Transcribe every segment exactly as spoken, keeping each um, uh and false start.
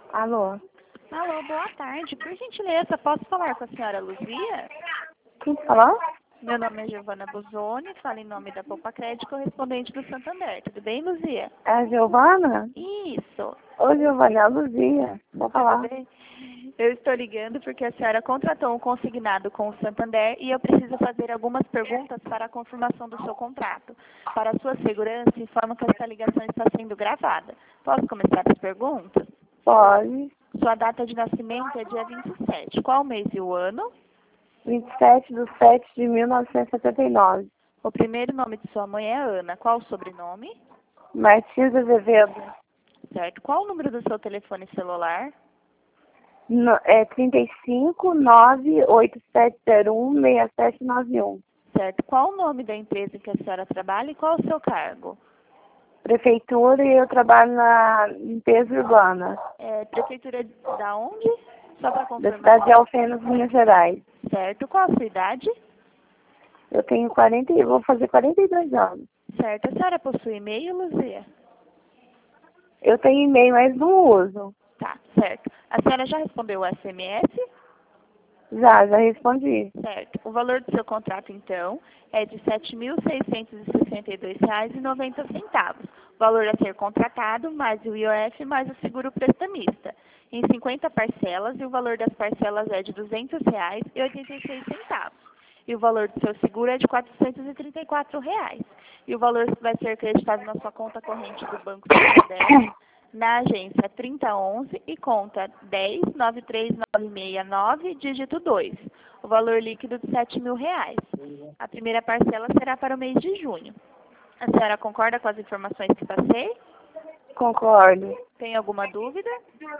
Alô? Alô, boa tarde. Por gentileza, posso falar com a senhora Luzia? Quem falou? Meu nome é Giovana Buzoni, falo em nome da Poupa Crédito, correspondente do Santander. Tudo bem, Luzia? É a Giovana? Isso. Ô, Giovana, é a Luzia. Vou falar. Tudo bem? Eu estou ligando porque a senhora contratou um consignado com o Santander e eu preciso fazer algumas perguntas para a confirmação do seu contrato. Para a sua segurança, informo que essa ligação está sendo gravada. Posso começar as perguntas? Pode. Sua data de nascimento é dia vinte e sete. Qual mês e o ano? vinte e sete de sete de mil novecentos e setenta e nove. O primeiro nome de sua mãe é Ana. Qual o sobrenome? Martins Azevedo. Certo. Qual o número do seu telefone celular? No, é trinta e cinco, nove oito sete zero um, seis sete nove um. Certo. Qual o nome da empresa em que a senhora trabalha e qual o seu cargo? Prefeitura e eu trabalho na limpeza urbana. É, prefeitura da onde? Só para Da confirmar. cidade de Alfenas, Minas Gerais. Certo. Qual a sua idade? Eu tenho quarenta e vou fazer quarenta e dois anos. Certo. A senhora possui e-mail, Luzia? Eu tenho e-mail, mas não uso. Tá, certo. A senhora já respondeu o S M S? Já, já respondi. Certo. O valor do seu contrato, então, é de sete mil seiscentos e sessenta e dois reais e noventa centavos. O valor a ser contratado, mais o I O F, mais o seguro prestamista. Em cinquenta parcelas, e o valor das parcelas é de duzentos reais e oitenta e seis centavos. E o valor do seu seguro é de quatrocentos e trinta e quatro reais. E o valor vai ser acreditado na sua conta corrente do Banco Santander, na agência trinta onze e conta dez nove três nove seis nove, dígito dois. O valor líquido de sete mil reais. A primeira parcela será para o mês de junho. A senhora concorda com as informações que passei? Concordo. Tem alguma dúvida?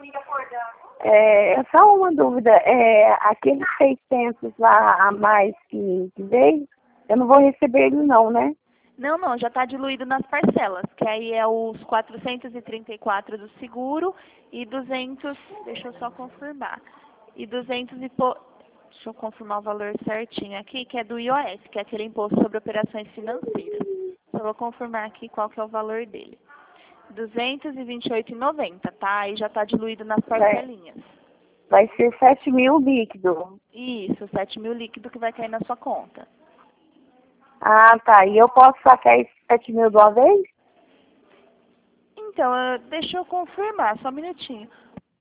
É, é só uma dúvida. É, aqueles seiscentos lá a mais que, que veio, eu não vou receber ele não, né? Não, não, já está diluído nas parcelas, que aí é os quatrocentos e trinta e quatro do seguro e duzentos, deixa eu só confirmar, e duzentos e po... deixa eu confirmar o valor certinho aqui, que é do I O S, que é aquele imposto sobre operações financeiras. Só vou confirmar aqui qual que é o valor dele. duzentos e vinte e oito reais e noventa centavos, tá? Aí já está diluído nas parcelinhas. Vai ser sete mil líquido. Isso, sete mil líquido que vai cair na sua conta. Ah, tá. E eu posso sacar esses sete mil de uma vez? Então, eu- deixa eu confirmar, só um minutinho.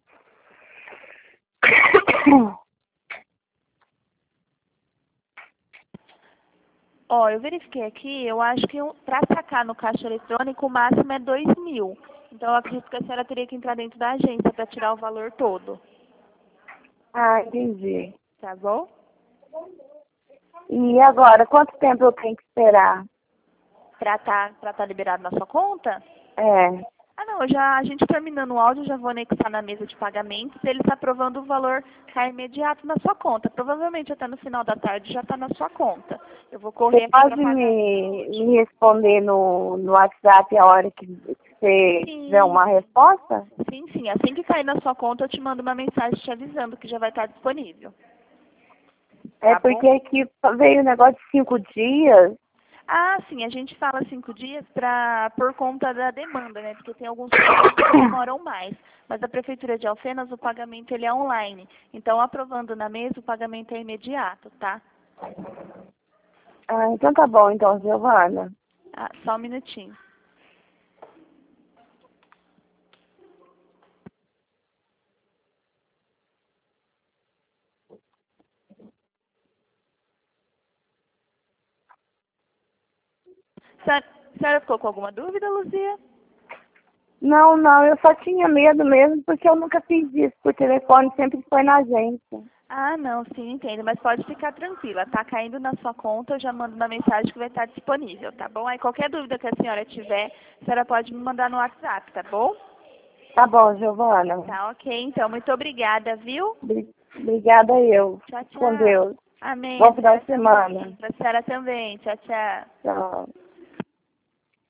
Ó, eu verifiquei aqui, eu acho que para sacar no caixa eletrônico o máximo é dois mil. Então, eu acredito que a senhora teria que entrar dentro da agência para tirar o valor todo. Ah, entendi. Tá bom? E agora, quanto tempo eu tenho que esperar? Para estar tá, tá liberado na sua conta? É. Ah, não, já, a gente terminando o áudio, já vou anexar na mesa de pagamentos. Eles aprovando o valor cai imediato na sua conta. Provavelmente até no final da tarde já está na sua conta. Eu vou correr Você aqui para pode pagar. me, me responder no, no WhatsApp a hora que você Sim. tiver uma resposta? Sim, sim. Assim que cair na sua conta, eu te mando uma mensagem te avisando que já vai estar disponível. É Tá porque bom? aqui veio o negócio de cinco dias. Ah, sim, a gente fala cinco dias pra, por conta da demanda, né? Porque tem alguns pagamentos que demoram mais. Mas a Prefeitura de Alfenas, o pagamento ele é online. Então, aprovando na mesa, o pagamento é imediato, tá? Ah, então tá bom, então, Giovana. Ah, só um minutinho. A senhora, a senhora ficou com alguma dúvida, Luzia? Não, não, eu só tinha medo mesmo porque eu nunca fiz isso por telefone, sempre foi na agência. Ah, não, sim, entendo. Mas pode ficar tranquila. Tá caindo na sua conta, eu já mando uma mensagem que vai estar disponível, tá bom? Aí qualquer dúvida que a senhora tiver, a senhora pode me mandar no WhatsApp, tá bom? Tá bom, Giovana. Tá, ok. Então, muito obrigada, viu? Bri- Obrigada eu. Tchau, tchau. Com Deus. Amém. Bom final A de senhora semana. também. Pra senhora também. Tchau, tchau. Tchau.